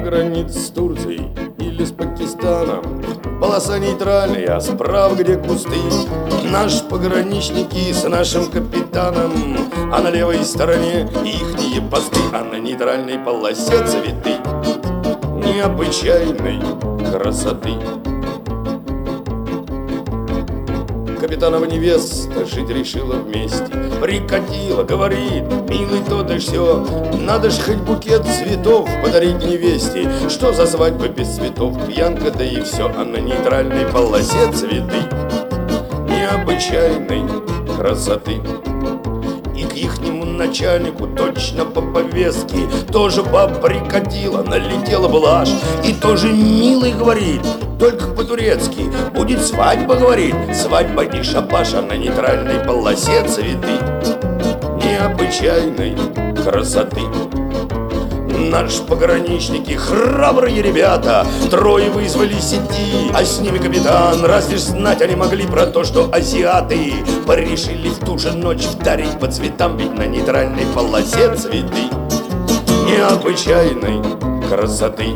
границе с Турцией или с Пакистаном полоса нейтральная, а справа где кусты. Наши пограничники с нашим капитаном, а на левой стороне ихние посты, а на нейтральной полосе цветы необычайной красоты. Капитанова невеста жить решила вместе, прикатила, говорит: милый, то-то все, надо ж хоть букет цветов подарить невесте. Что за свадьба без цветов, пьянка, да и все. А на нейтральной полосе цветы необычайной красоты. И к ихнему начальнику точно по повестке тоже баба прикатила, налетела блажь. И тоже милый говорит, только по-турецки: будет свадьба, говорит, свадьба не шабаш. А на нейтральной полосе цветы необычайной красоты. Наши пограничники, храбрые ребята, трое вызвались идти, а с ними капитан. Разве ж знать они могли про то, что азиаты порешили в ту же ночь вдарить по цветам? Ведь на нейтральной полосе цветы необычайной красоты.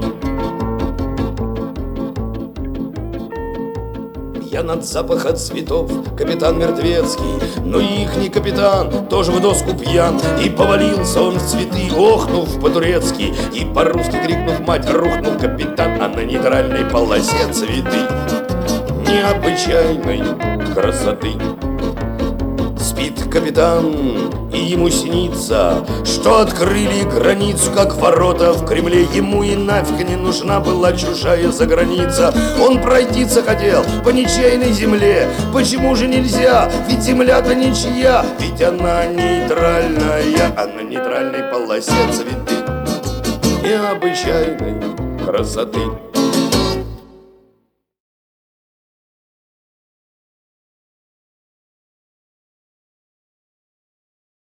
Я от запаха цветов капитан Мертвецкий, но ихний капитан тоже в доску пьян. И повалился он в цветы, охнув по-турецки, и по-русски крикнув мать, рухнул капитан. А на нейтральной полосе цветы необычайной красоты. Спит капитан, и ему снится, что открыли границу, как ворота в Кремле. Ему и нафиг не нужна была чужая заграница. Он пройтиться хотел по ничейной земле. Почему же нельзя? Ведь земля-то ничья, ведь она нейтральная. А на нейтральной полосе цветы необычайной красоты.